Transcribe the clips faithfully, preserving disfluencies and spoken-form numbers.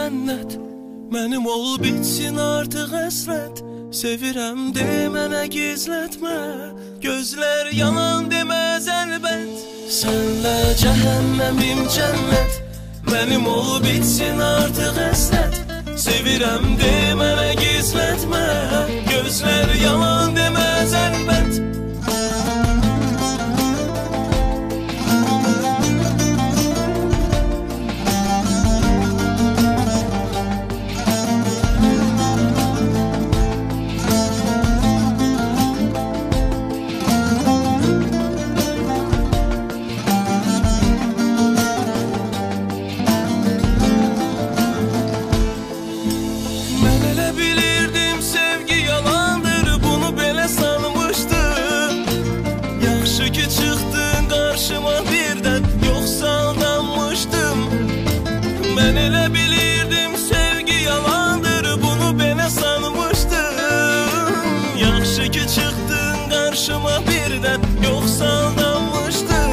cənnət, mənim ol bitsin artıq həsrət. Sevirəm de mənə gizlətmə, gözlər yalan deməz əlbət. Sənlə cəhənnəmim cənnət, mənim ol bitsin artıq həsrət. Sevirəm de mənə gizlətmə, gözlər yalan deməz əlbət. Çıxdın qarşıma birdən, yoxsa aldanmışdım. Mən elə bilirdim sevgi yalandır, bunu belə sanmışdım. Yaxşı ki çıxdın qarşıma birdən, yoxsa aldanmışdım.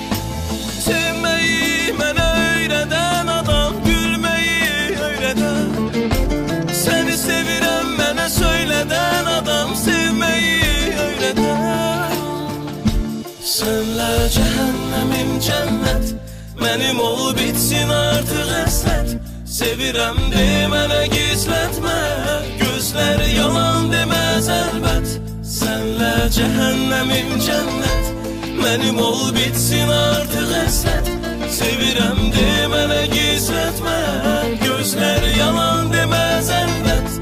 Sevməyi mənə öyrədən adam, gülməyi öyrədən. Səni sevirəm mənə söylədən adam, sevməyi öyrədən. Sənlə cəhənnəmim cənnət, mənim ol bitsin artıq həsrət. Sevirəm de mənə gizlətmə, gözlər yalan deməz əlbət. Sənlə cəhənnəmim cənnət, mənim ol bitsin artıq həsrət. Sevirəm de mənə gizlətmə, gözlər yalan deməz əlbət.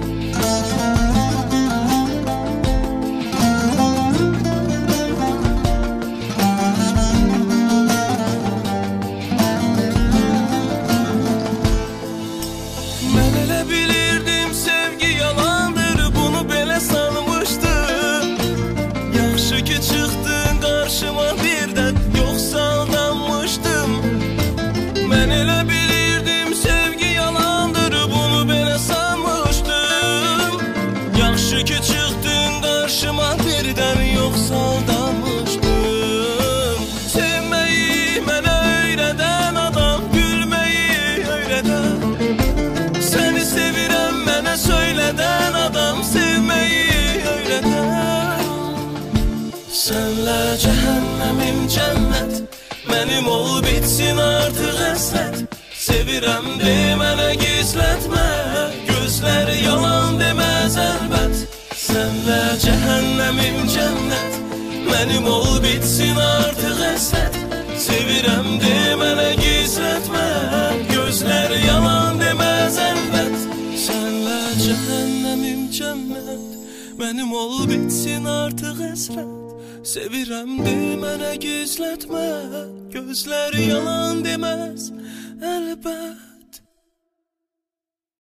Bilirdim sevgi yalandır, bunu belə sanmışdım. Yaxşı ki çıxdın qarşıma birdən, yoxsa aldanmışdım. Mən elə bilirdim sevgi yalandır, bunu belə sanmışdım. Yaxşı ki çıxdın qarşıma birdən, yoxsa aldanmışdım. Sevməyi mənə öyrədən adam, gülməyi öyrədən. Səni sevirəm mənə söylədən adam, sevməyi öyrədən. Sənlə cəhənnəmim cənnət, mənim ol bitsin artıq həsrət. Sevirəm de mənə gizlətmə, gözlər yalan deməz əlbət. Sənlə cəhənnəmim cənnət, mənim ol bitsin artıq həsrət. Sevirəm de mənə gizlətmə, gözlər yalan deməz əlbət. Sənlə cəhənnəmim cənnət, mənim ol bitsin artıq həsrət. Sevirəm de mənə gizlətmə, gözlər yalan deməz əlbət.